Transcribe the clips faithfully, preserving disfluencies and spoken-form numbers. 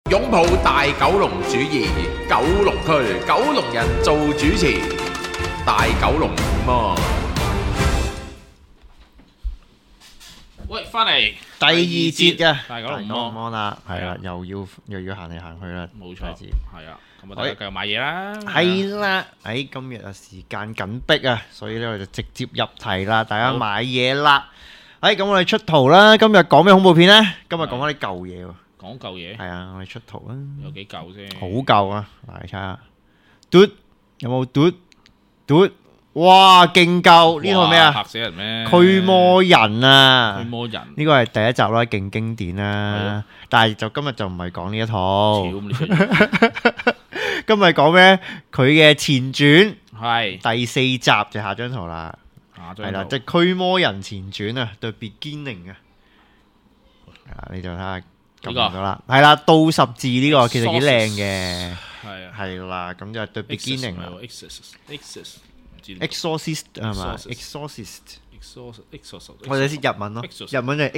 擁抱大九龍主義，九龍區九龍人做主持，大九龍麼？ 喂，翻嚟第二節嘅大九龍摩啦，係啦，又要又要行嚟行去啦， 冇錯， 第係啊，咁啊，大家繼續買嘢啦， 係啦，誒，今日啊時間緊迫啊，所以咧我就直接入題啦，大家買嘢啦，誒，咁我哋出圖啦，今日講咩恐怖片咧？今日講翻啲舊嘢喎， 講舊嘢， 係啊，我哋出圖啦， 有幾舊先？ 好舊啊，嚟睇下，嘟有冇嘟嘟？哇，勁舊！呢套咩啊？ 嚇死人咩？ 驅魔人啊！ 驅魔人呢個係第一集啦，勁經典啦。但係就今日就唔係講呢一套。今日講咩？佢嘅前傳係第四集就下張圖啦。係啦，即係驅魔人前傳啊，The Beginning啊。啊，你就睇下撳到啦。係啦，倒十字呢個其實幾靚嘅。 係啊。 係啦，咁就係 The Beginning 啦。Exorcist 係嘛 ？Exorcist，我哋先日文咯，日文就係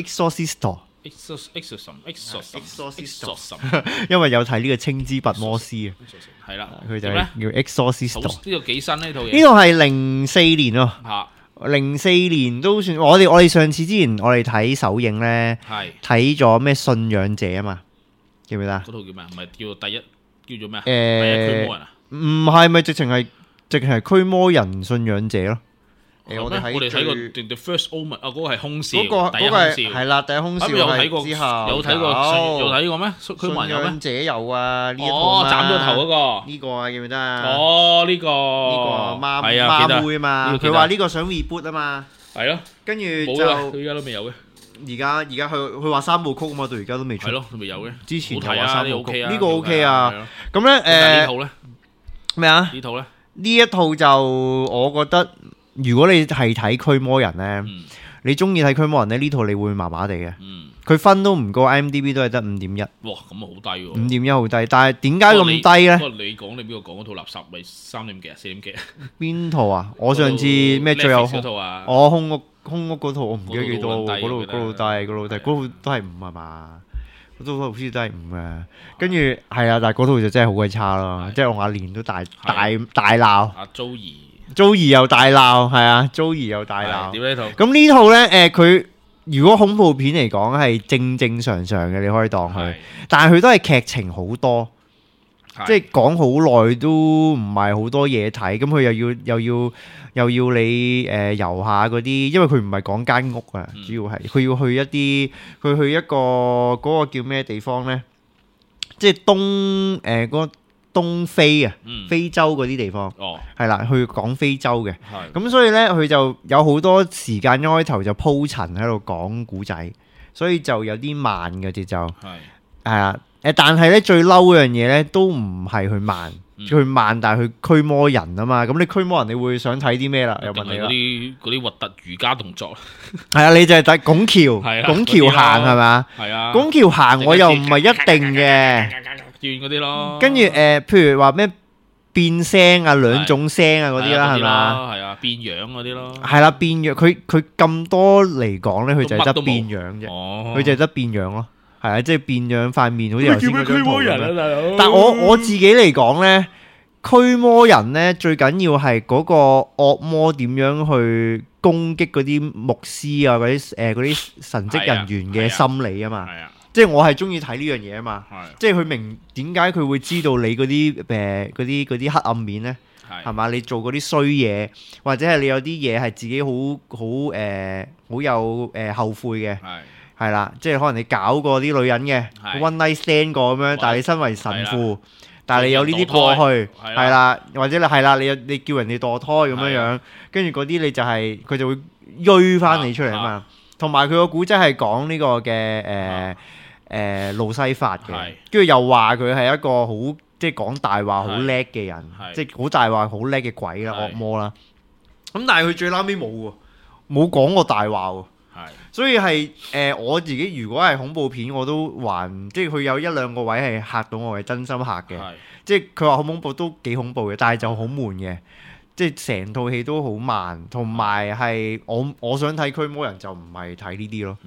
Exorcist。因為有睇呢個青之拔摩斯啊， 係啦， 佢就係叫 Exorcist。 呢個幾新呢套嘢？ 呢個係零四年咯， 嚇， 零四年都算。我哋我哋上次之前我哋睇首映咧， 係睇咗咩信仰者啊嘛，記唔記得？ 嗰套叫咩？唔係叫第一叫做咩啊？ 誒， 第一驅魔人啊？ 唔係咪直情係？直係驅魔人信仰者咯。 誒，我哋睇我哋睇過 The First Omen 啊，嗰個係空少， 嗰個第一空少係啦，第一空少有睇過之後有睇過有睇過咩？驅魔人有咩？ 信仰者有啊，呢一套哦，斬咗頭嗰個呢個啊，記唔記得啊？ 哦，呢個呢個媽係啊， 媽妹啊嘛，佢話呢個想 reboot 啊嘛， 係咯， 跟住冇啦，佢而家都未有嘅。 而家而家佢佢話三部曲啊嘛，到而家都未出。 係咯，都未有嘅。 之前好睇啊，呢個 OK 啊， 呢個 OK 啊。咁咧誒， 呢套咧咩啊？ 呢套咧？ 呢一套就我覺得，如果你係睇驅魔人咧，你中意睇驅魔人咧，呢套你會麻麻地嘅。佢分都唔高 ，IMDB 都係得五點一。 哇，咁啊好低喎！ 五點一好低，但係點解咁低咧？ 不過你講你邊個講嗰套垃圾咪三點幾啊？四點幾啊？ 邊套啊？我上次咩最後嗰套啊？ 我空屋空屋嗰套我唔記得幾多，嗰度嗰度低，嗰度低，嗰套都係五係嘛？嗰套好似都係五嘅，跟住係啊，但係嗰套就真係好鬼差咯，即係我阿蓮都大大大鬧， 阿 Joey，Joey 又大鬧，係啊 ，Joey 又大鬧。 點呢套？ 咁呢套咧，誒佢如果恐怖片嚟講係正正常常嘅，你可以當佢，但係佢都係劇情好多，即係講好耐都唔係好多嘢睇，咁佢又要又要又要你誒遊下嗰啲，因為佢唔係講間屋啊，主要係佢要去一啲，佢去一個嗰個叫咩地方咧？即係東誒嗰個東非啊，非洲嗰啲地方，係啦，去講非洲嘅，咁所以咧佢就有好多時間一開頭就鋪陳喺度講古仔，所以就有啲慢嘅節奏，係係啊。誒，但係咧最嬲嗰樣嘢咧，都唔係佢慢，佢慢，但係佢驅魔人啊嘛。咁你驅魔人，你會想睇啲咩啦？又問你啦。 嗰啲嗰啲核突瑜伽動作。 係啊，你就係睇拱橋，拱橋行係嘛？ 係啊。 拱橋行我又唔係一定嘅。 轉嗰啲咯。跟住誒，譬如話咩變聲啊，兩種聲啊嗰啲啦，係嘛？ 係啊，變樣嗰啲咯。係啦，變樣。佢佢咁多嚟講咧，佢就係得變樣啫。哦。佢就係得變樣咯。係啊，即係變樣塊面，好似頭先嗰張圖咁樣。但係我我自己嚟講咧，驅魔人咧最緊要係嗰個惡魔點樣去攻擊嗰啲牧師啊，嗰啲誒嗰啲神職人員嘅心理啊嘛。係啊，即係我係中意睇呢樣嘢啊嘛。係，即係佢明點解佢會知道你嗰啲誒嗰啲嗰啲黑暗面咧？係，係嘛？你做嗰啲衰嘢，或者係你有啲嘢係自己好好誒好有誒後悔嘅。係。係啦，即係可能你搞過啲女人嘅 one night stand 過咁樣，但係你身為神父，但係你有呢啲過去，係啦，或者你係啦，你有你叫人哋墮胎咁樣樣，跟住嗰啲你就係佢就會追翻你出嚟啊嘛。同埋佢個古仔係講呢個嘅誒誒路西法嘅，跟住又話佢係一個好即係講大話好叻嘅人，即係好大話好叻嘅鬼啦惡魔啦。咁但係佢最撈尾冇喎，冇講過大話喎。係，所以係誒、呃、我自己如果係恐怖片，我都還即係佢有一兩個位係嚇到我，係真心嚇嘅。係，即係佢話好恐怖都幾恐怖嘅，但係就好悶嘅，即係成套戲都好慢，同埋係我我想睇驅魔人就唔係睇呢啲咯。嗯，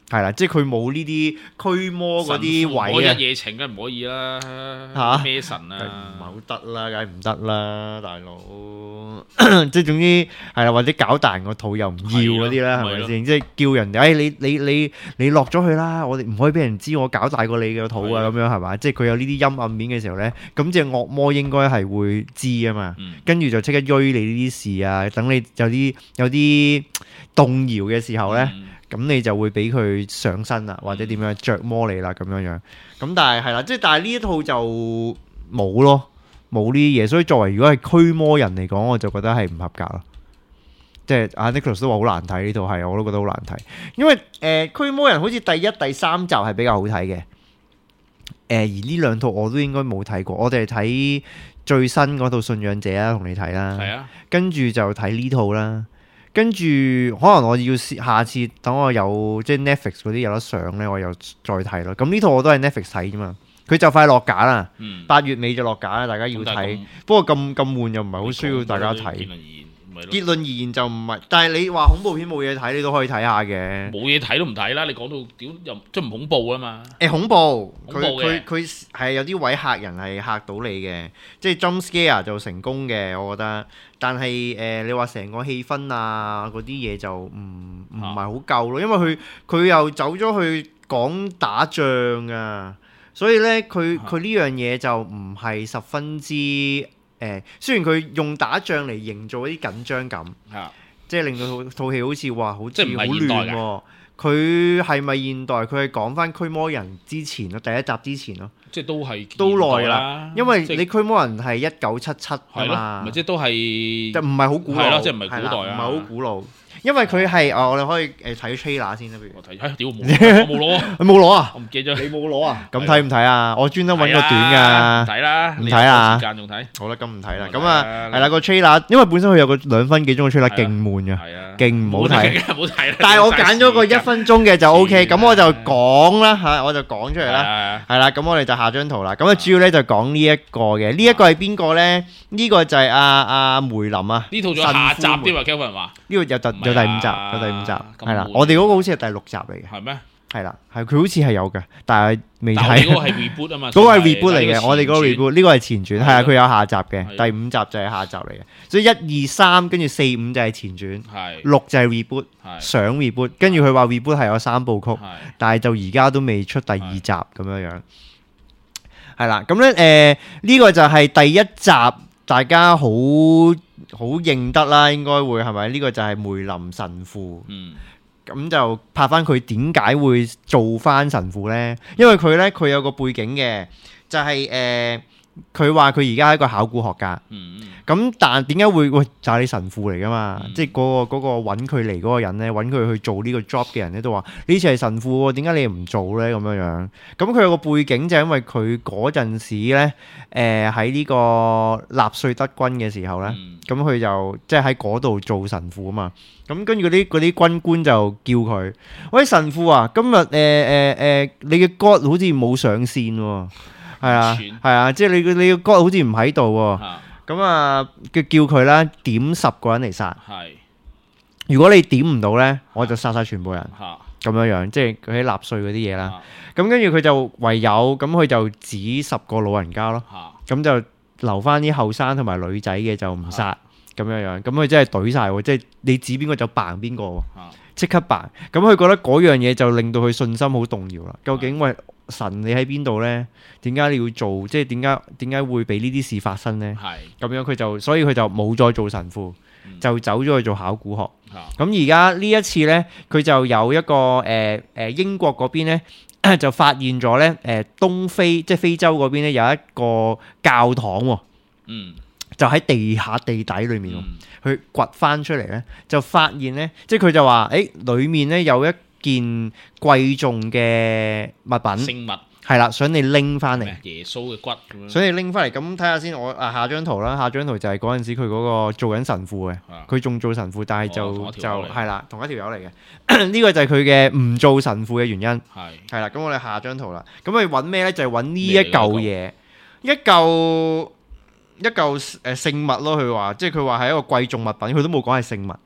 係啦，即係佢冇呢啲驅魔嗰啲位啊！ 一夜情梗係唔可以啦， 嚇咩神唔係啊？ 好得啦，梗係唔得啦，大佬。即係總之係啦，或者搞大人個肚又唔要嗰啲啦，係咪先？即係叫人哋，誒你你你你落咗去啦，我哋唔可以俾人知我搞大過你嘅肚啊，咁樣係嘛？即係佢有呢啲陰暗面嘅時候咧，咁隻惡魔應該係會知啊嘛。跟住就即刻追你呢啲事啊，等你有啲有啲動搖嘅時候咧。咁你就會俾佢上身啦，或者點樣着魔你啦咁樣樣。咁但係係啦，即係但係呢一套就冇咯，冇呢啲嘢。所以作為如果係驅魔人嚟講，我就覺得係唔合格咯。即係阿 Nicholas 都話好難睇呢套，係我都覺得好難睇。因為誒驅魔人好似第一、第三集係比較好睇嘅。誒而呢兩套我都應該冇睇過，我哋係睇最新嗰套信仰者啦，同你睇啦。 係啊，跟住就睇呢套啦。跟住可能我要下次等我有即係 Netflix 嗰啲有得上咧，我又再睇咯。咁呢套我都係 Netflix 睇啫嘛，佢就快落架啦，八、嗯、月尾就落架啦，大家要睇。不過咁咁悶又唔係好需要大家睇。結論而言就唔係，但係你話恐怖片冇嘢睇，你都可以睇下嘅。冇嘢睇都唔睇啦，你講到屌又即係唔恐怖啊嘛？ 誒、欸、恐怖， 恐怖佢佢佢係有啲位嚇人係嚇到你嘅，即係 jump scare 就成功嘅，我覺得。但係誒、呃，你話成個氣氛啊嗰啲嘢就唔唔係好夠咯，因為佢佢又走咗去講打仗啊，所以咧佢佢呢樣嘢就唔係十分之。誒，雖然佢用打仗嚟營造一啲緊張感， 啊、 即係令到套套戲好似話好似好亂喎。佢係咪現代？佢係講翻驅魔人之前咯，第一集之前咯， 即係都係都耐啦。因為你驅魔人係一九七七啊嘛， 咪即係都係， 就唔係好古老， 即係唔係古代啊， 唔係好古老。因為佢係啊，我哋可以誒睇 trailer 先啦，譬如我睇，屌冇，我冇攞， 你冇攞啊？ 我唔記得咗， 你冇攞啊？咁睇唔睇啊？我專登揾個短㗎， 睇啦， 唔睇啊？ 時間仲睇， 好啦，咁唔睇啦。咁啊，係啦個 trailer，因為本身佢有個兩分幾鐘嘅 trailer，勁悶㗎，勁唔好睇， 唔好睇。 但係我揀咗個一分鐘嘅就 OK，咁我就講啦嚇，我就講出嚟啦，係啦。咁我哋就下張圖啦。咁啊，主要咧就講呢一個嘅，呢一個係邊個咧？呢個就係阿阿梅林啊。 呢套仲有下集添啊 Kelvin 話。 呢個有第有第五集，有第五集，係啦。我哋嗰個好似係第六集嚟嘅。 係咩？ 係啦，係佢好似係有嘅，但係未睇。 但係嗰個係 reboot 啊嘛。 嗰個係 reboot 嚟嘅，我哋嗰個 reboot，呢個係前傳，係啊，佢有下集嘅，第五集就係下集嚟嘅。所以一二三跟住四五就係前傳，六就係 reboot，想 reboot，跟住佢話 reboot 係有三部曲，但係就而家都未出第二集咁樣樣。係啦，咁咧誒呢個就係第一集，大家好好認得啦，應該會係咪？呢個就係梅林神父。嗯。咁就拍翻佢點解會做翻神父呢？因為佢呢，佢有個背景嘅，就係誒佢話佢而家係一個考古學家。咁、嗯、但點解會喂就係、是、你神父嚟噶嘛？嗯、即係、那、嗰個嗰、那個揾佢嚟嗰個人呢，揾佢去做呢個 job 嘅人呢，都話呢次係神父喎，點解你唔做呢？咁樣樣。咁佢有個背景就係因為佢嗰陣時呢，誒喺呢個納粹德軍嘅時候呢，咁佢、嗯、就即係喺嗰度做神父啊嘛。咁跟住嗰啲嗰啲軍官就叫佢：喂，神父啊，今日誒誒誒，你嘅 God 好似冇上線喎，係啊係啊，即係你你嘅 God 好似唔喺度喎。咁啊，叫叫佢啦，點十個人嚟殺。係，如果你點唔到咧，我就殺晒全部人。咁樣樣，即係佢喺納粹嗰啲嘢啦。咁跟住佢就唯有咁，佢就指十個老人家咯。咁就留翻啲後生同埋女仔嘅就唔殺。咁樣樣，咁佢真係懟晒喎，即係你指邊個就扮邊個喎，即刻扮。咁佢覺得嗰樣嘢就令到佢信心好動搖啦。究竟喂神你喺邊度呢？點解你要做？即係點解點解會俾呢啲事發生呢？咁樣佢就所以佢就冇再做神父，就走咗去做考古學。咁而家呢一次呢，佢就有一個誒誒、呃、英國嗰邊呢，就發現咗呢誒東非即係非洲嗰邊呢有一個教堂喎。嗯。就喺地下地底裏面，去掘翻出嚟咧，就發現咧，即係佢就話，誒，裡面咧有一件貴重嘅物品，聖物係啦，想你拎翻嚟，耶穌嘅骨咁樣，想你拎翻嚟。咁睇下先，我啊下張圖啦，下張圖就係嗰陣時佢嗰個做緊神父嘅，佢仲做神父，但係就就係啦，同一條友嚟嘅。呢個就係佢嘅唔做神父嘅原因，係係啦。咁我哋下張圖啦，咁佢揾咩咧？就係揾呢一嚿嘢，一嚿。一嚿誒聖物咯，佢話即係佢話係一個貴重物品，佢都冇講係聖物。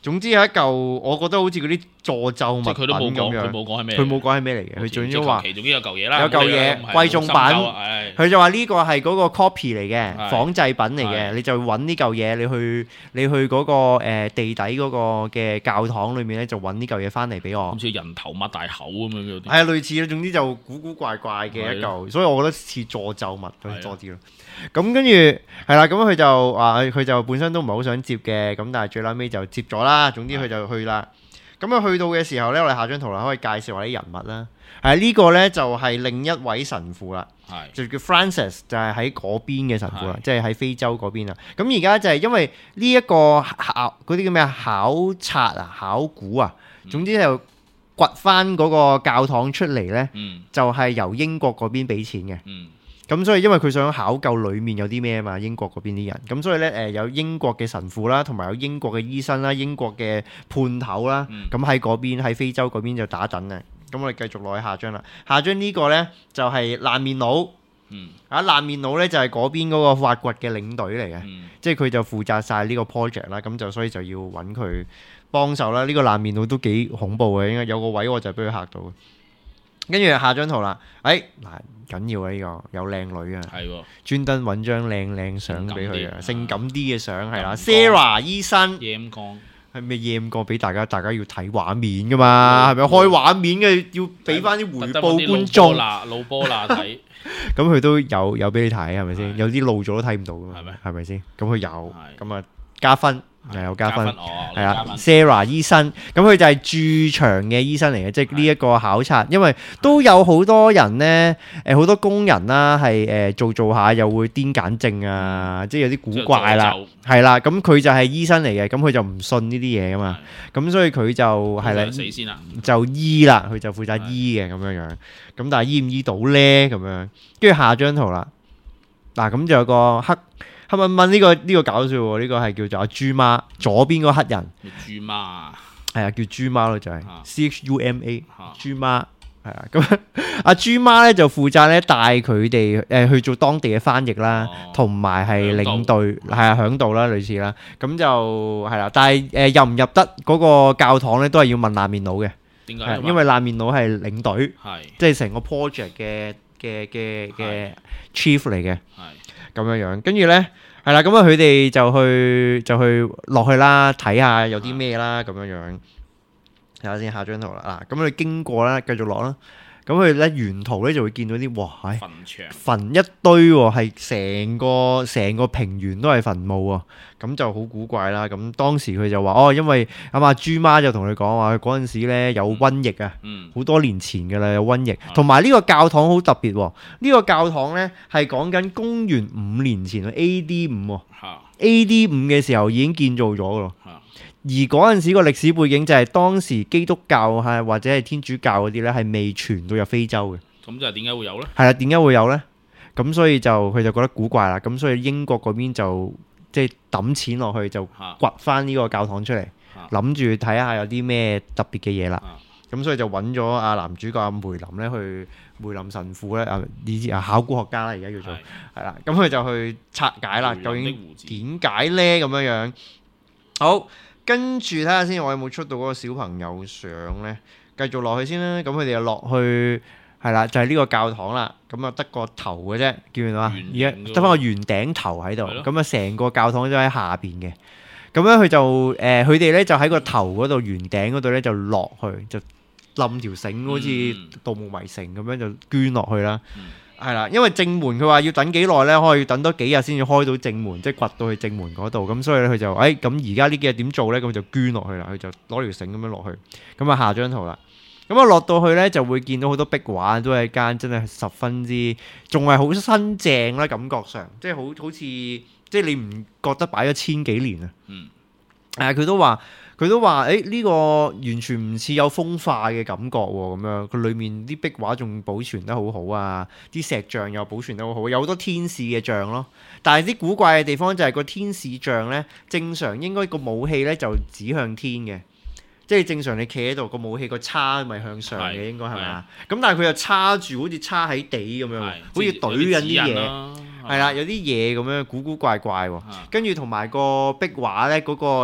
總之有一嚿，我覺得好似嗰啲助咒物品佢都冇講， 咁樣。 佢冇講係咩？ 佢冇講係咩嚟嘅，佢總之話其中有嚿嘢啦， 有嚿嘢貴重品。佢就話呢個係嗰個 copy 嚟嘅，仿製品嚟嘅，你就揾呢嚿嘢，你去你去嗰個誒地底嗰個嘅教堂裏面咧，就揾呢嚿嘢翻嚟俾我。 好似人頭擘大口咁樣嗰啲。 係啊，類似啦，總之就古古怪怪嘅一嚿，所以我覺得似助咒物多啲咯。咁跟住係啦，咁佢就話佢就本身都唔係好想接嘅，咁但係最撚尾就接咗啦。總之佢就去啦。咁啊去到嘅時候咧，我哋下張圖啦，可以介紹下啲人物啦。係呢個咧就係另一位神父啦，就叫 Francis， 就係喺嗰邊嘅神父啦，即係喺非洲嗰邊啊。咁而家就係因為呢一個考嗰啲叫咩啊考察啊考古啊，總之就掘翻嗰個教堂出嚟咧， 嗯、 就係由英國嗰邊俾錢嘅。 嗯咁所以因為佢想考究裡面有啲咩啊嘛，英國嗰邊啲人，咁所以咧誒有英國嘅神父啦，同埋有英國嘅醫生啦，英國嘅判頭啦，咁喺嗰邊喺非洲嗰邊就打等啊。咁我哋繼續落去下張啦。下張呢個咧就係爛面佬， 嗯、 啊爛面佬咧就係嗰邊嗰個挖掘嘅領隊嚟嘅， 嗯、即係佢就負責晒呢個 project 啦。咁就所以就要揾佢幫手啦。呢、呢個爛面佬都幾恐怖嘅，應該有個位我就俾佢嚇到。跟住下張圖啦，誒嗱緊要啊呢、呢個有靚女啊， 係喎， 專登揾張靚靚相俾佢啊，性感啲嘅相係啦 ，Sarah 醫生， 豔光係咪豔光俾大家？大家要睇畫面噶嘛，係咪、嗯、開畫面嘅要俾翻啲回報觀眾？ 老波啦睇， 咁佢都有有俾你睇係咪先？有啲路咗都睇唔到噶嘛， 係咪？ 係咪先？咁佢有，咁啊加分。係有加分，係啊 ，Sarah 醫生，咁佢就係駐場嘅醫生嚟嘅，即係呢一個考察，因為都有好多人咧，誒好多工人啦，係誒做做下又會癲癇症啊，即係有啲古怪啦，係啦，咁佢就係醫生嚟嘅，咁佢就唔信呢啲嘢噶嘛，咁所以佢就係啦， 死先啦， 就醫啦，佢就負責醫嘅咁樣樣，咁但係醫唔醫到咧咁樣，跟住下張圖啦，嗱咁就有個黑。黑蚊蚊呢個呢、呢個搞笑喎，呢、呢個係叫做阿豬媽，左邊嗰個黑人。 豬媽係啊，叫豬媽咯，就係、 啊、 C H U M A、啊、豬媽係啊。咁阿豬媽咧就負責咧帶佢哋誒去做當地嘅翻譯啦，同埋係領隊係啊響度啦，類似啦。咁就係啦，但係誒、呃、入唔入得嗰個教堂咧，都係要問爛面佬嘅。 點解？ 因為爛面佬係領隊， 係即係成個 project 嘅嘅嘅嘅 chief 嚟嘅。係。咁樣樣，跟住咧係啦，咁啊佢哋就去就去落去啦，睇下有啲咩啦，咁樣樣睇下先，下張圖啦，嗱，咁佢經過啦，繼續落啦，咁佢咧沿途咧就會見到啲哇，係墳場，墳一堆喎，係成個成個平原都係墳墓喎，咁就好古怪啦。咁當時佢就話哦，因為阿媽豬媽就同佢講話，嗰陣時咧有瘟疫啊，好、嗯、多年前嘅啦有瘟疫，同埋呢個教堂好特別喎，呢、呢個教堂咧係講緊公元五年前 A D 五，A D 五嘅時候已經建造咗嘅咯。而嗰陣時個歷史背景就係當時基督教係或者係天主教嗰啲咧係未傳到入非洲嘅。 咁就係點解會有咧？ 係啦，點解會有咧？咁所以就佢就覺得古怪啦。咁所以英國嗰邊就即係抌錢落去就掘翻呢個教堂出嚟，諗住睇下有啲咩特別嘅嘢啦。咁所以就揾咗阿男主角阿梅林咧去梅林神父咧啊，以至啊考古學家啦，而家叫做係啦。咁佢就去拆解啦，究竟點解咧咁樣樣？好。跟住睇下先，我有冇出到嗰個小朋友相咧？繼續落去先啦。咁佢哋就落去係啦，就係、是、呢個教堂啦。咁啊得個頭嘅啫，叫唔叫啊？而家得翻個圓頂頭喺度。咁啊成個教堂都喺下邊嘅。咁咧佢就誒，佢哋咧就喺個頭嗰度圓頂嗰度咧就落去，就冧條繩，好似《盜墓迷城》咁樣就捐落去啦。嗯係啦，因為正門佢話要等幾耐咧，可以等多幾日先至開到正門，即係掘到去正門嗰度。咁所以咧，佢就誒咁而家呢幾日點做咧？咁就捐落去啦。佢就攞條繩咁樣落去。咁啊下張圖啦。咁啊落到去咧就會見到好多壁畫，都係間真係十分之仲係好新淨啦，感覺上即係好好似即係你唔覺得擺咗千幾年啊？嗯。誒佢都話。佢都話：誒、欸、呢、呢個完全唔似有風化嘅感覺喎，咁樣佢裡面啲壁畫仲保存得好好啊，啲石像又保存得好好，有好多天使嘅像咯。但係啲古怪嘅地方就係個天使像咧，正常應該個武器咧就指向天嘅，即係正常你企喺度個武器個叉咪向上嘅，應該係咪？咁但係佢又叉住，好似叉喺地咁樣，好似懟緊啲嘢，係啦，有啲嘢咁樣古古怪怪喎。跟住同埋個壁畫咧嗰個。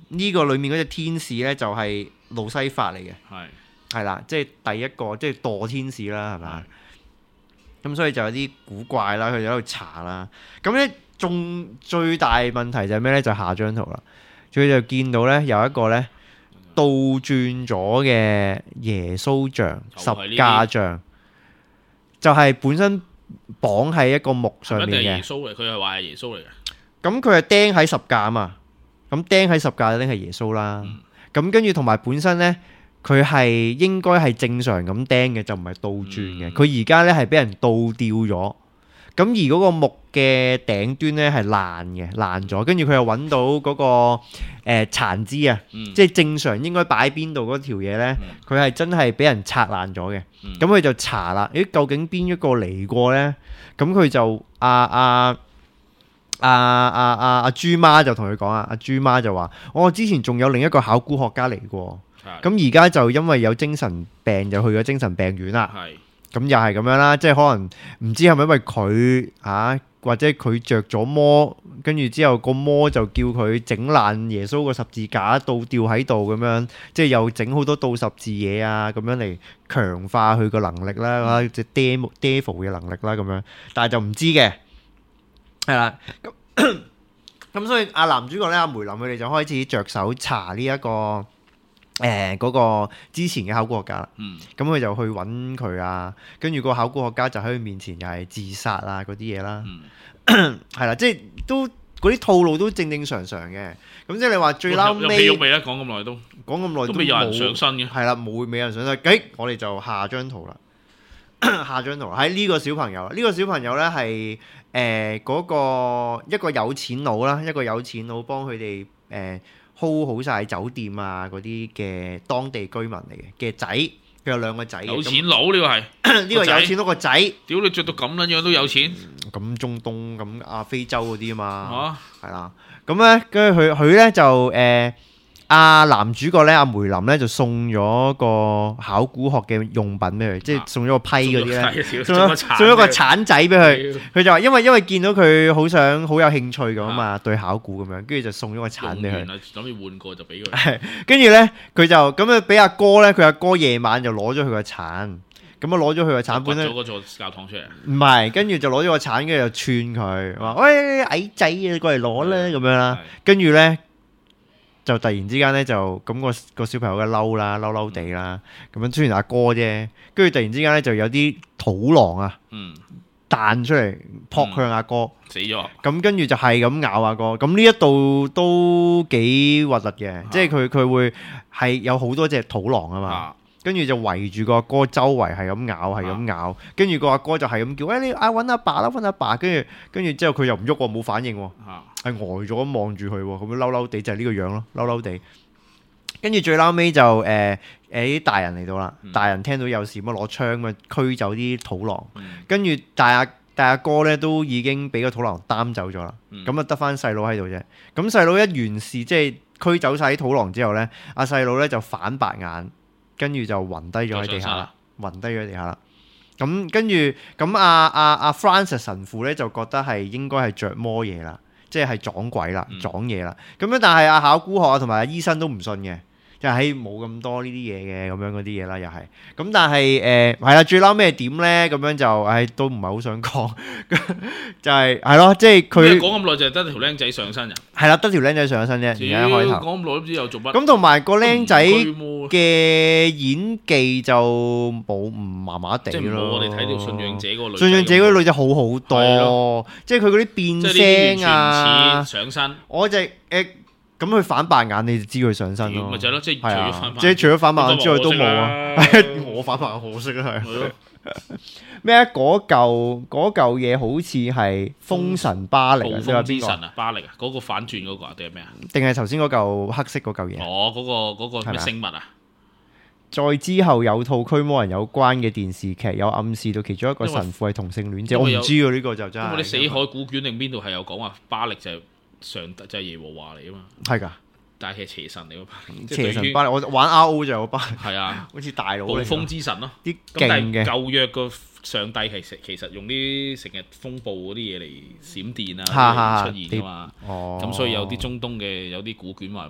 呢個裡面嗰隻天使咧就係路西法嚟嘅， 係係啦，即係第一個即係墮天使啦，係咪？咁所以就有啲古怪啦，佢哋喺度查啦。咁咧仲最大問題就係咩咧？就下張圖啦，佢就見到咧有一個咧倒轉咗嘅耶穌像、十架像，就係本身綁喺一個木上面嘅。 一定係耶穌嚟，佢係話係耶穌嚟嘅。 咁佢係釘喺十架啊嘛，咁釘喺十架一定係耶穌啦。咁跟住同埋本身咧，佢係應該係正常咁釘嘅，就唔係倒轉嘅。佢而家咧係俾人倒吊咗。咁而嗰個木嘅頂端咧係爛嘅，爛咗。跟住佢又揾到嗰、嗰個誒、呃、殘肢啊，嗯、即係正常應該擺喺邊度嗰條嘢咧，佢係、嗯、真係俾人拆爛咗嘅。咁佢、嗯、就查啦，咦究竟邊一個嚟過咧？咁佢就阿阿阿阿阿阿豬媽就同佢講啊，阿豬媽就話：我、哦、之前仲有另一個考古學家嚟過，咁而家就因為有精神病就去咗精神病院啦。咁又係咁樣啦，即係可能唔知係咪因為佢嚇、啊，或者佢着咗魔，跟住之後個魔就叫佢整爛耶穌個十字架，倒吊喺度咁樣，即係又整好多倒十字嘢啊，咁樣嚟強化佢個能力啦，即係 devil 嘅能力啦咁樣，但係就唔知嘅，係啦。咁咁所以阿男主角咧，阿梅林佢哋就開始着手查呢、這、一個。誒嗰、呃那個之前嘅考古學家啦，咁佢、嗯、就去揾佢啊，跟住個考古學家就喺佢面前又係自殺啊嗰啲嘢啦，係啦、嗯，即係都嗰啲套路都正正常常嘅。咁即係你話最撈尾， 有戲肉味啊！講咁耐都講咁耐都未有人上身嘅， 係啦，冇未有人上身。誒，我哋就下張圖啦，下張圖喺呢個小朋友，呢、這個小朋友咧係誒嗰個一個有錢佬啦，一個有錢佬幫佢哋誒。呃 hold 好晒酒店啊嗰啲嘅當地居民嚟嘅嘅仔，佢有兩個仔。 有錢佬呢個係呢個有錢佬個仔。 屌你着到咁撚樣都有錢？ 咁、嗯、中東咁亞非洲嗰啲啊嘛，係啦、啊。咁咧跟住佢佢咧就誒。呃阿、啊、男主角咧，阿、啊、梅林咧就送咗個考古學嘅用品俾佢，啊、即係送咗個批嗰啲咧，送咗送咗個鏟仔俾佢。佢就話因為因為見到佢好想好有興趣咁啊嘛，啊對考古咁樣，跟住就送咗個鏟俾佢。 諗住換過就俾佢。 跟住咧，佢就咁樣俾阿哥咧，佢阿哥夜晚就攞咗佢個鏟，咁啊攞咗佢個鏟本咧， 攞咗個教堂出嚟。 唔係，跟住就攞咗個鏟，跟住就串佢，話喂矮仔啊，過嚟攞啦咁樣啦，跟住咧。就突然之間咧，就咁個個小朋友嘅嬲啦，嬲嬲地啦，咁樣雖然阿哥啫，跟住突然之間咧就有啲土狼啊，嗯、彈出嚟撲向阿哥，嗯、死咗。咁跟住就係咁咬阿哥，咁呢一度都幾核突嘅，啊、即係佢佢會係有好多隻土狼啊嘛。啊跟住就圍住個阿哥周圍係咁咬，係咁咬。跟住個阿哥就係咁叫，喂，你啊揾阿爸啦，揾阿爸。跟住跟住之後佢又唔喐喎，冇反應喎，係呆咗咁望住佢喎，咁樣嬲嬲地就係呢個樣咯，嬲嬲地。跟住最撈尾就誒誒啲大人嚟到啦，大人聽到有事咁攞槍咁驅走啲土狼。跟住大阿大阿哥咧都已經俾個土狼擔走咗啦，咁啊得翻細佬喺度啫。咁細佬一完事即係驅走晒啲土狼之後咧，阿細佬咧就反白眼。跟住就暈低咗喺地下啦，暈低咗喺地下啦。咁跟住咁阿阿阿 Francis 神父咧就覺得係應該係着魔嘢啦，即係撞鬼啦，撞嘢啦。咁樣但係阿考古學同埋阿醫生都唔信嘅，就係冇咁多呢啲嘢嘅咁樣嗰啲嘢啦，又係。咁但係誒係啦，最嬲咩點咧？咁樣就誒、哎、都唔係好想講，就係係咯，即係佢講咁耐就係得條僆仔上身人， 係啦，得條僆仔上身啫。而家開頭講咁耐都唔知又做乜。 咁同埋個僆仔嘅演技就冇唔麻麻地咯。即係我哋睇到信仰者嗰個女，信仰者嗰個女仔好好多，即係佢嗰啲變聲啊， 上身。 我就誒。咁佢反白眼，你就知佢上身咯。 咪就係咯，即係除咗反白眼， 即係除咗反白眼之外都冇啊。我反白眼可惜啊，係。咩啊？嗰嚿嗰嚿嘢好似係風神巴力啊？你話邊個？ 巴力啊？嗰個反轉嗰個定係咩啊？ 定係頭先嗰嚿黑色嗰嚿嘢？ 哦，嗰個嗰個咩生物啊？ 再之後有套驅魔人有關嘅電視劇，有暗示到其中一個神父係同性戀者。我唔知啊，呢個就真係。 因為你死海古卷定邊度係有講話巴力就係。上帝就係耶和華嚟啊嘛， 係噶， 但係其實邪神嚟嗰班， 邪神巴力，我玩 R O 就有班， 係啊， 好似大佬暴風之神咯， 啲勁嘅舊約個上帝其實其實用啲成日風暴嗰啲嘢嚟閃電啊出現啊嘛，咁所以有啲中東嘅有啲古卷話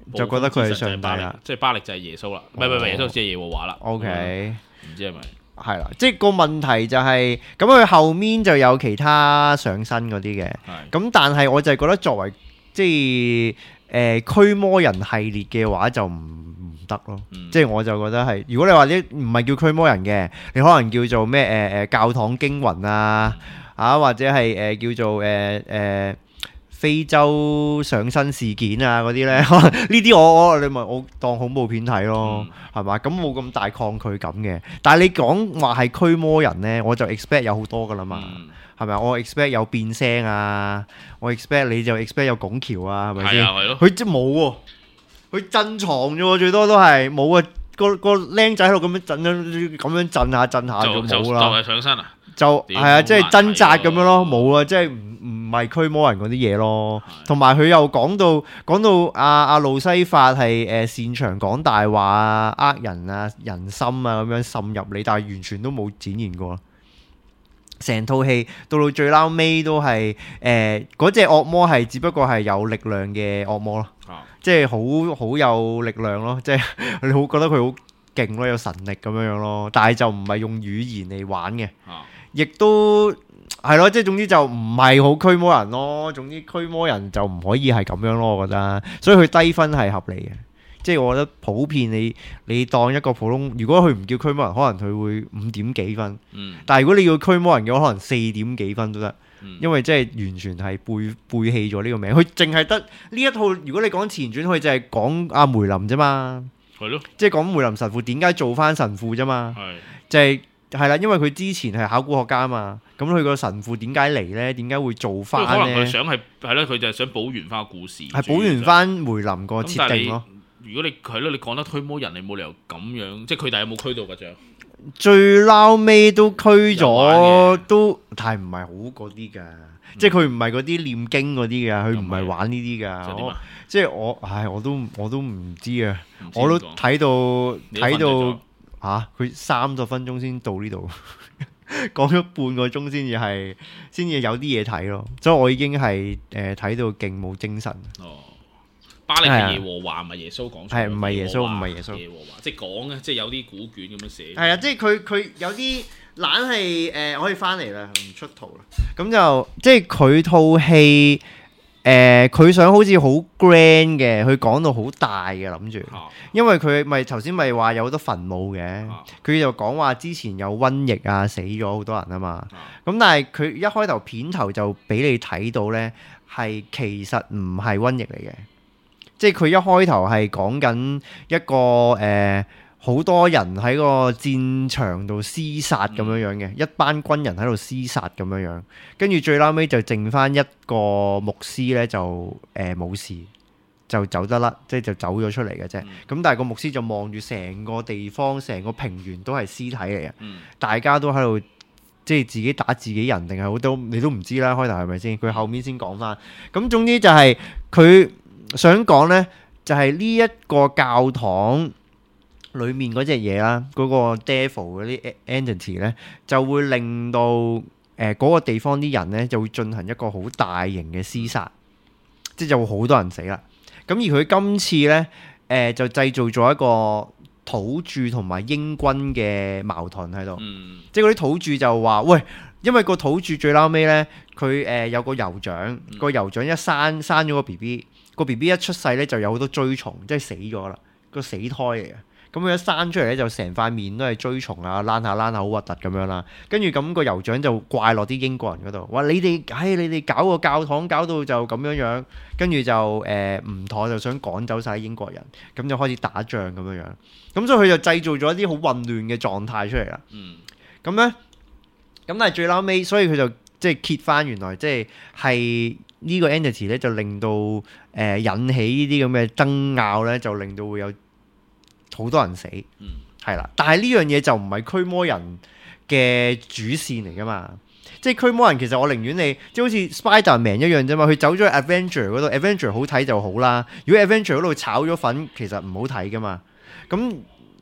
就覺得佢係上帝啦， 即係巴力就係耶穌啦，唔係唔係耶穌，即係耶和華啦。 OK， 唔知係咪？ 係啦，即係個問題就係咁，佢後面就有其他上身嗰啲嘅，咁但係我就係覺得作為即係誒驅魔人系列嘅話就唔唔得咯，嗯、即係我就覺得係，如果你話呢唔係叫驅魔人嘅，你可能叫做咩誒誒教堂驚魂啊，啊或者係誒、呃、叫做誒誒。呃呃非洲上身事件啊嗰啲呢，可能呢啲我我你咪我當恐怖片睇咯，係嘛、嗯？咁冇咁大抗拒感嘅。但係你講話係驅魔人呢，我就 expect 有好多噶啦嘛，係咪、嗯？我 expect 有變聲啊，我 expect 你就 expect 有拱橋啊，係咪先？佢即冇喎，佢震床啫喎，最多都係冇啊。個個僆仔喺度咁樣震咁樣震下震下就冇啦。就係上身啊？就係啊，即係掙扎咁樣咯，冇啊，即係唔唔係驅魔人嗰啲嘢咯。同埋佢又講到講到阿阿路西法係誒擅長講大話啊、呃人啊、人心啊咁樣滲入你，但係完全都冇展現過。成套戲到到最撈尾都係誒嗰隻惡魔係只不過係有力量嘅惡魔咯，啊、即係好好有力量咯，即係你好覺得佢好勁咯，有神力咁樣樣咯，但係就唔係用語言嚟玩嘅，亦、啊、都係咯，即係總之就唔係好驅魔人咯，總之驅魔人就唔可以係咁樣咯，我覺得，所以佢低分係合理嘅。即係我覺得普遍你你當一個普通，如果佢唔叫驅魔人，可能佢會五點幾分。嗯、但係如果你要驅魔人嘅話，可能四點幾分都得。嗯、因為即係完全係背背棄咗呢個名。佢淨係得呢一套。如果你講前傳，佢就係講阿梅林啫嘛。係咯。即係講梅林神父點解做翻神父啫嘛。係。就係係啦，因為佢之前係考古學家嘛。咁佢個神父點解嚟咧？點解會做翻咧？可能佢想係係咯，佢就係想補完翻個故事。係補完翻梅林個設定咯。如果你係咯，你講得驅魔人，你冇理由咁樣，即係佢哋有冇驅到㗎？啫，最撈尾都驅咗，都但係唔係好嗰啲㗎，嗯、即係佢唔係嗰啲念經嗰啲㗎，佢唔係玩呢啲㗎。即係我，唉，我都我都唔知啊，我都睇到睇到嚇，佢三十分鐘先到呢度，講咗半個鐘先至係先至有啲嘢睇咯，所以我已經係誒睇到勁冇精神。哦。巴力係耶和華，唔係耶穌講出嚟。係唔係耶穌？唔係耶穌。耶和華即係講嘅，即係有啲古卷咁樣寫。係啊，即係佢佢有啲懶係誒，我可以翻嚟啦，唔出圖啦。咁就即係佢套戲誒，佢、呃、想好似好 grand 嘅，佢講到好大嘅諗住。啊、因為佢咪頭先咪話有好多墳墓嘅，佢、啊、就講話之前有瘟疫啊，死咗好多人啊嘛。咁、啊、但係佢一開頭片頭就俾你睇到咧，係其實唔係瘟疫嚟嘅。即係佢一開頭係講緊一個誒，好、呃、多人喺個戰場度廝殺咁樣樣嘅，嗯、一班軍人喺度廝殺咁樣樣，跟住最撈尾就剩翻一個牧師咧，就誒冇、呃、事，就走得甩，即係就走咗出嚟嘅啫。咁、嗯、但係個牧師就望住成個地方，成個平原都係屍體嚟嘅，嗯、大家都喺度即係自己打自己人，定係好多你都唔知啦。開頭係咪先？佢後面先講翻。咁總之就係佢。想講呢，就係呢一個教堂裏面嗰隻嘢啦，嗰、嗰個 devil 嗰啲 entity 呢，就會令到誒嗰、呃嗰個地方啲人呢，就會進行一個好大型嘅廝殺，即係就會好多人死啦。咁而佢今次呢，誒、呃、就製造咗一個土著同埋英軍嘅矛盾喺度，嗯、即係嗰啲土著就話喂。因為個土著最撈尾咧，佢誒、呃、有個酋長，嗯、個酋長一生生咗個 B B，個 B B 一出世咧就有好多蛆蟲，即係死咗啦，個死胎嚟嘅。咁佢一生出嚟咧就成塊面都係蛆蟲啊，躝下躝下好核突咁樣啦。跟住咁個酋長就怪落啲英國人嗰度，話你哋，唉、哎、你哋搞個教堂搞到就咁樣樣，跟住就誒唔妥，就想趕走晒英國人，咁就開始打仗咁樣樣。咁所以佢就製造咗一啲好混亂嘅狀態出嚟啦。嗯，咁咧。咁但係最撈尾，所以佢就即係揭翻原來即係係呢個 entity 咧，就令到誒、呃、引起呢啲咁嘅爭拗咧，就令到會有好多人死，係啦、嗯。但係呢樣嘢就唔係驅魔人嘅主線嚟噶嘛，即係驅魔人其實我寧願你即係好似 Spider-Man 一樣啫嘛，佢走咗去 Avenger 嗰度 ，Avenger 好睇就好啦。如果 Avenger 嗰度炒咗粉，其實唔好睇噶嘛。咁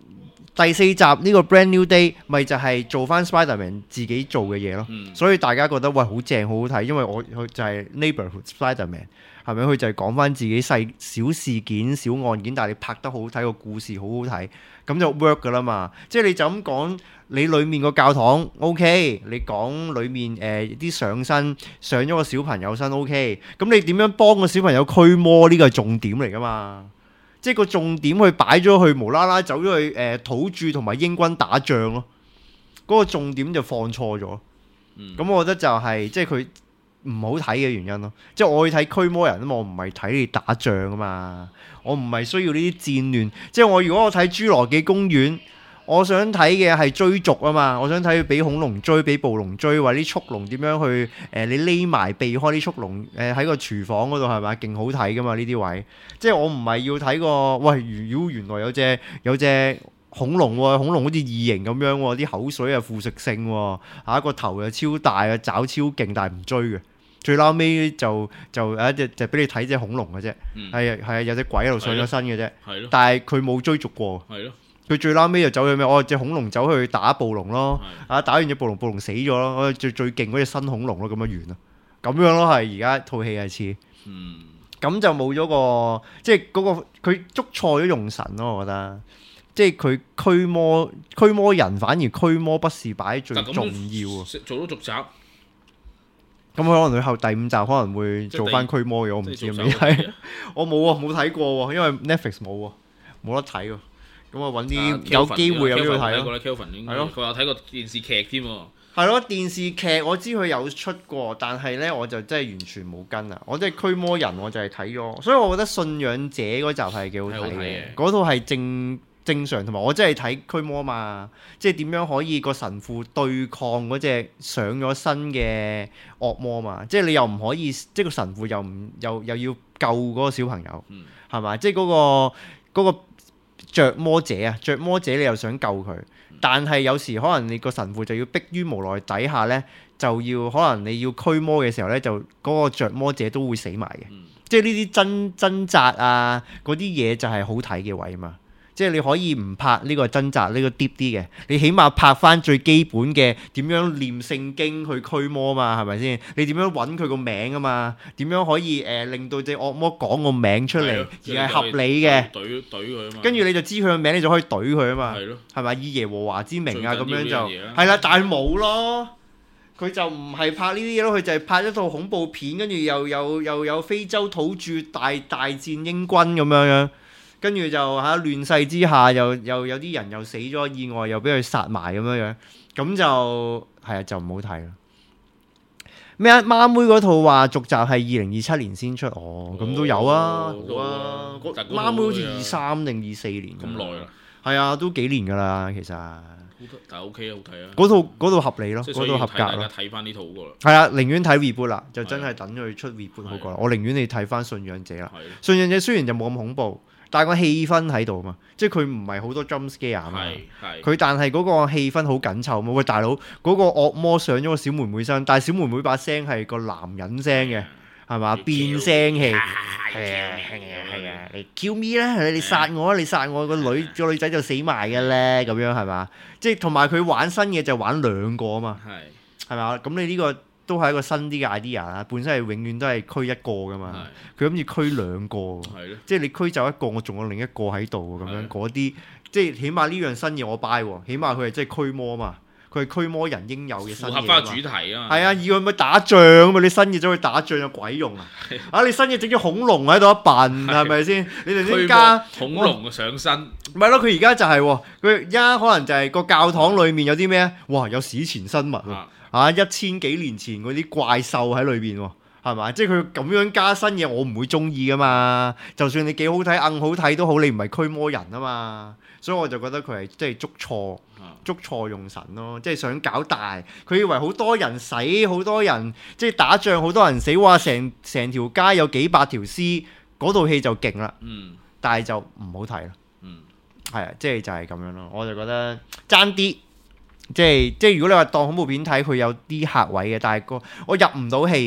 第四集呢個 Brand New Day 咪就係做翻 Spider-Man 自己做嘅嘢咯， 嗯、 所以大家覺得喂好正好好睇，因為我佢就係 Neighborhood Spider-Man 係咪？佢就係講翻自己細小事件小案件，但係你拍得好好睇，個故事好好睇，咁就 work 噶啦嘛。即係你就咁講，你裡面個教堂 OK， 你講裡面誒啲、呃、上身上咗個小朋友身 OK， 咁你點樣幫個小朋友驅魔呢個係重點嚟噶嘛？即係個重點去擺咗去無啦啦走咗去誒、呃、土著同埋英軍打仗咯，嗰、嗰個重點就放錯咗。咁、嗯、我覺得就係、是、即係佢唔好睇嘅原因咯。即係我去睇驅魔人啊嘛，我唔係睇你打仗啊嘛，我唔係需要呢啲戰亂。即係我如果我睇侏羅紀公園，我想睇嘅係追逐啊嘛，我想睇佢俾恐龍追，俾暴龍追，或者啲速龍點樣去誒、呃、你匿埋避開啲速龍誒喺個廚房嗰度係咪勁好睇噶嘛呢啲位？即係我唔係要睇個喂，如果原來有隻有隻恐龍喎，恐龍好似異形咁樣喎，啲口水係腐蝕性喎，下一個頭又超大嘅，爪超勁，但係唔追嘅。最撈尾就就有一隻就俾你睇隻恐龍嘅啫，係係、嗯、有隻鬼喺度上咗身嘅啫，但係佢冇追逐過。佢最撈尾就走去咩？哦，隻恐龍走去打暴龍咯，啊的打完隻暴龍，暴龍死咗咯，最最勁嗰隻新恐龍咯，咁樣完啦，咁樣咯係而家套戲係似，咁、嗯、就冇咗個即係嗰個佢捉錯咗用神咯，我覺得，即係佢驅魔驅魔人反而驅魔不是擺最重要啊， 做到續集，咁可能佢後第五集可能會做翻驅魔嘅，我唔知係咪係，我冇啊冇睇過喎，因為 Netflix 冇喎，冇得睇喎。咁啊揾啲有機會有機會睇咯。係咯， 佢有睇過電視劇添喎。 係咯，電視劇我知佢有出過，但係咧我就真係完全冇跟啊！我真係驅魔人，我就係睇咗，所以我覺得信仰者嗰集係幾好睇嘅。嗰套係正正常，同埋我真係睇驅魔嘛，即係點樣可以個神父對抗嗰隻上咗身嘅惡魔嘛？即係你又唔可以，即係個神父又唔又又要救嗰個小朋友，係咪、嗯？即係嗰個嗰個。嗰個着魔者啊，着魔者你又想救佢，但係有時可能你個神父就要迫於無奈底下呢，就要可能你要驅魔嘅時候呢，就嗰個着魔者都會死埋嘅，嗯、即係呢啲掙掙扎啊，嗰啲嘢就係好睇嘅位嘛。即係你可以唔拍呢個掙扎呢、呢個 deep 啲嘅，你起碼拍翻最基本嘅點樣念聖經去驅魔嘛，係咪先？你點樣揾佢個名啊嘛？點樣可以誒、呃、令到隻惡魔講個名出嚟而係合理嘅？ 懟懟佢啊嘛！ 跟住你就知佢個名，你就可以懟佢啊嘛。 係咯， 係咪以耶和華之名啊？咁樣就係啦，但係冇咯，佢就唔係拍呢啲嘢咯，佢就係拍一套恐怖片，跟住又又又有非洲土著大大戰英軍咁樣樣。跟住就喺亂世之下，又又有啲人又死咗，意外又俾佢殺埋咁樣樣，咁就係啊，就唔好睇啦。咩啊？孖妹嗰套話續集係二零二七年先出，哦，咁都有啊，好啊。孖妹好似二三定二四年咁耐啦，係啊，都幾年噶啦，其實。 但係 OK 啊，好睇啊。 嗰套嗰套合理咯，嗰套合格咯。 睇翻呢套好過啦。係啊， 寧願睇 reboot 啦，就真係等佢出 reboot 好過啦。我寧願你睇翻信仰者啦。信仰者雖然就冇咁恐怖。但係個氣氛喺度嘛，即係佢唔係好多 jump scare 嘛，佢但係嗰個氣氛好緊湊嘛。喂，大佬嗰個惡魔上咗個小妹妹身，但係小妹妹把聲係個男人聲嘅，係嘛？變聲器，係啊係啊係啊，你 kill me 啦，你殺我啊，你殺我個女個女仔就死埋嘅咧，咁樣係嘛？即係同埋佢玩新嘢就玩兩個啊嘛，係嘛？咁你呢個都係一個新啲嘅 idea 啦，本身係永遠都係驅一個噶嘛，佢諗住驅兩個，即係你驅走一個，我仲有另一個喺度咁樣嗰啲，即係起碼呢樣新嘢我 buy 喎，起碼佢係真係驅魔啊嘛，佢係驅魔人應有嘅新嘢啊嘛，符合翻主題啊嘛，係啊，以為咪打仗啊嘛，你新嘢走去打仗有鬼用啊？啊，你新嘢整咗恐龍喺度一笨係咪先？你哋先加恐龍上身， 咪咯，佢而家就係喎，佢而家可能就係個教堂裡面有啲咩啊？哇，有史前生物喎！啊！一千幾年前嗰啲怪獸喺裏邊喎，係嘛？即係佢咁樣加新嘢，我唔會中意噶嘛。就算你幾好睇、硬好睇都好，你唔係驅魔人啊嘛。所以我就覺得佢係即係捉錯、捉錯用神咯。即係想搞大，佢以為好多人死，好多人即係打仗，好多人死，哇！成成條街有幾百條屍，嗰套戲就勁啦。嗯，但係就唔好睇啦。嗯，係啊，即係就係咁樣咯。我就覺得爭啲。即係即係如果你話當恐怖片睇，佢有啲嚇位嘅，但係個我入唔到戲啊！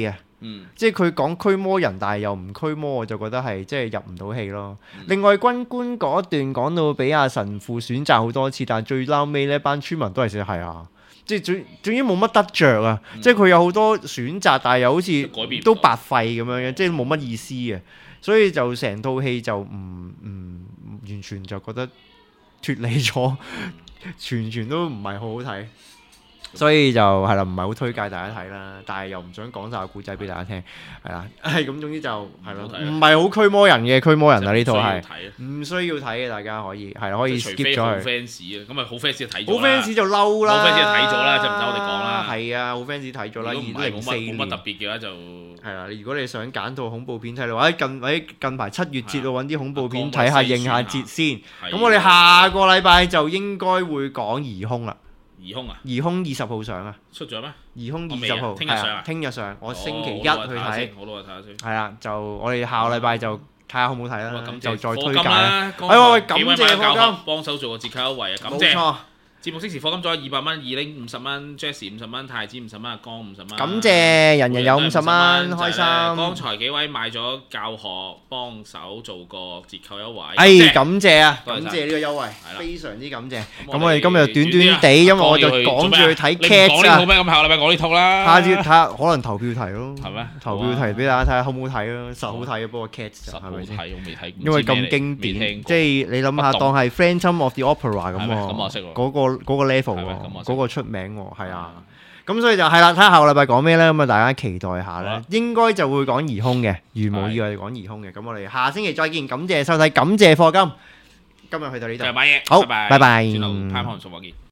嗯， 即係佢講驅魔人，但係又唔驅魔，我就覺得係即係入唔到戲咯。 嗯、 另外軍官嗰一段講到俾阿神父選擇好多次，但係最撈尾呢班村民都係寫係啊，即係總總之冇乜得着啊！嗯、即係佢有好多選擇，但係又好似都白費咁樣嘅，即係冇乜意思嘅。所以就成套戲就唔唔完全就覺得脫離咗，全全都唔係好好睇。所以就係啦，唔係好推介大家睇啦，但係又唔想講晒個故仔俾大家聽，係啦，係咁總之就係咯，唔係好驅魔人嘅驅魔人啊，呢套係唔需要睇嘅，大家可以係啦，可以 skip 咗佢。 好 fans 啊，咁啊好 fans 就睇咗啦。 好 fans 就嬲啦， 好 fans 就睇咗啦，就唔使我哋講啦。 係啊，好 fans 睇咗啦。 如果唔係冇乜冇乜特別嘅話就係啦。如果你想揀套恐怖片睇嘅話，近或者近排七月節我揾啲恐怖片睇下應下節先。咁我哋下個禮拜就應該會講疑兇啦。 疑兇啊！ 疑兇二十號上啊！ 出咗咩？ 疑兇二十號， 聽日上啊！ 聽日上，我星期一去睇。 我都係睇下先。係啦，就我哋下個禮拜就睇下好唔好睇啦，就再推介啦。 哎喂，感謝課金， 幫手做個折扣優惠啊！感謝。冇錯。節目即時課金咗二百蚊，二拎五十蚊 ，Jesse 五十蚊，太子五十蚊，阿江五十蚊。感謝人人有五十蚊，開心。剛才幾位買咗教學幫手做個折扣優惠。 哎，感謝啊，感謝呢個優惠，非常之感謝。咁我哋今日短短地，因為我就趕住去睇 Cats 啊。 你講呢套咩？咁下個禮拜講呢套啦。 下次睇下，可能投票題咯。 係咩？ 投票題俾大家睇下好唔好睇咯，實好睇嘅，不過 Cats 實好睇，我未睇。 因為咁經典，即係你諗下，當係 Phantom of the Opera 咁喎。嗰個嗰個 level 喎，嗰個出名喎，係啊，咁所以就係啦，睇下下個禮拜講咩咧，咁啊大家期待下啦，應該就會講疑兇嘅，如無意外就講疑兇嘅，咁我哋下星期再見，感謝收睇，感謝課金，今日去到呢度， 買嘢， 好， 拜拜， 拜拜。 轉頭派康送我見。